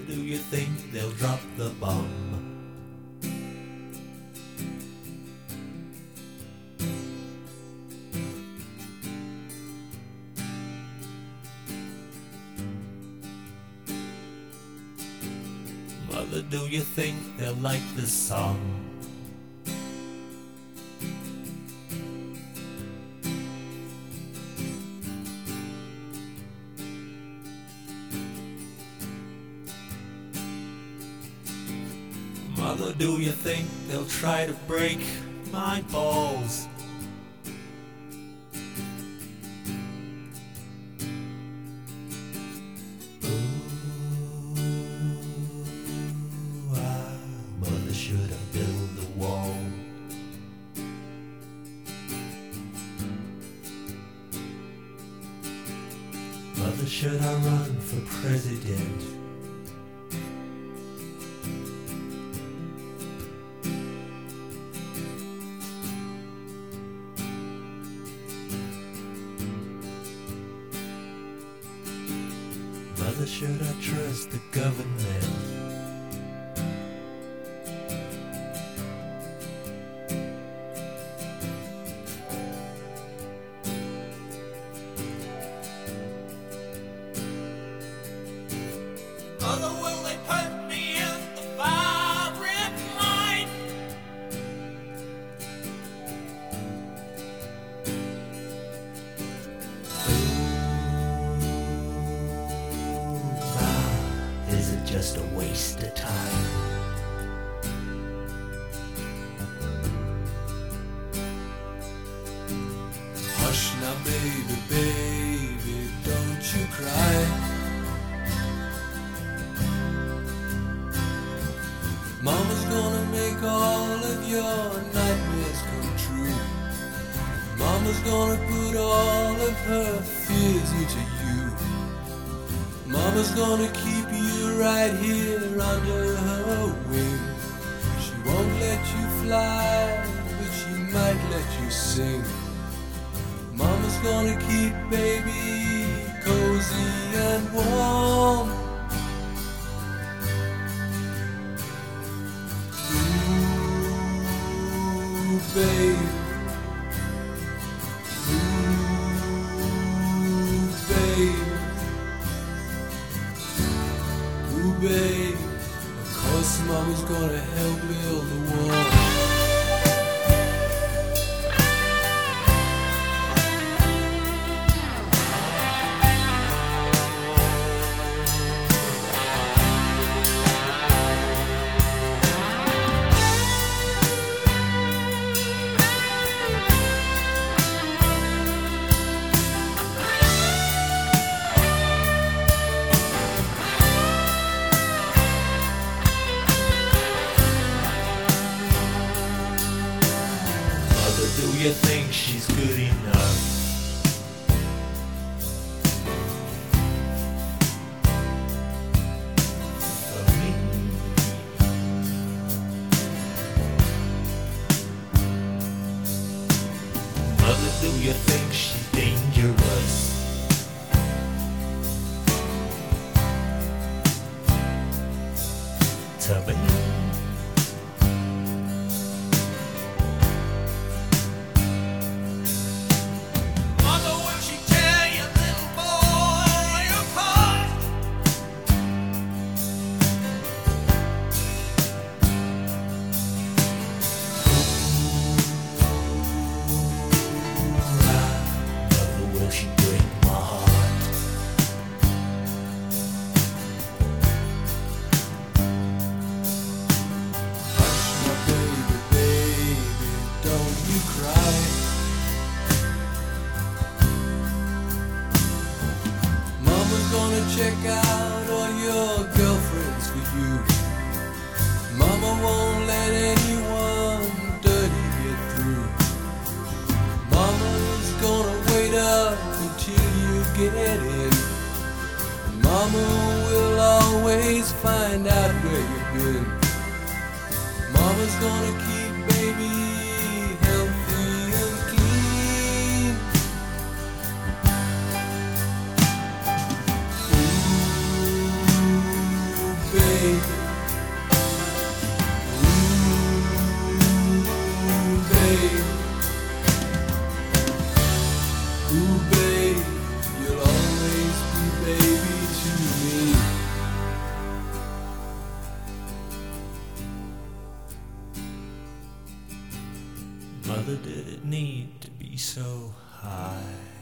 do you think they'll drop the bomb? Mother, do you think they'll like this song? Mother, do you think they'll try to break my balls? Mother, should I build a wall? Mother, should I run for president? Mother, should I trust the government? Mother, will they put me in the firing line? Is it just a waste of time? Hush now, baby, baby, don't you cry. Mama's gonna make all of your nightmares come true. Mama's gonna put all of her fears into you. Mama's gonna keep you right here under her wing. She won't let you fly, but she might let you sing. Mama's gonna keep baby cozy and warm. Ooh, babe. Ooh, babe. Ooh, babe, of course Mama's gonna help build the wall. Do you think she's good enough? For me? Mother, do you think she's dangerous? To me? Check out all your girlfriends for you. Mama won't let anyone dirty get through. Mama's gonna wait up until you get in. Mama will always find out where you've been. Mama's gonna keep baby healthy and clean. Ooh, baby. Mother, did it need to be so high?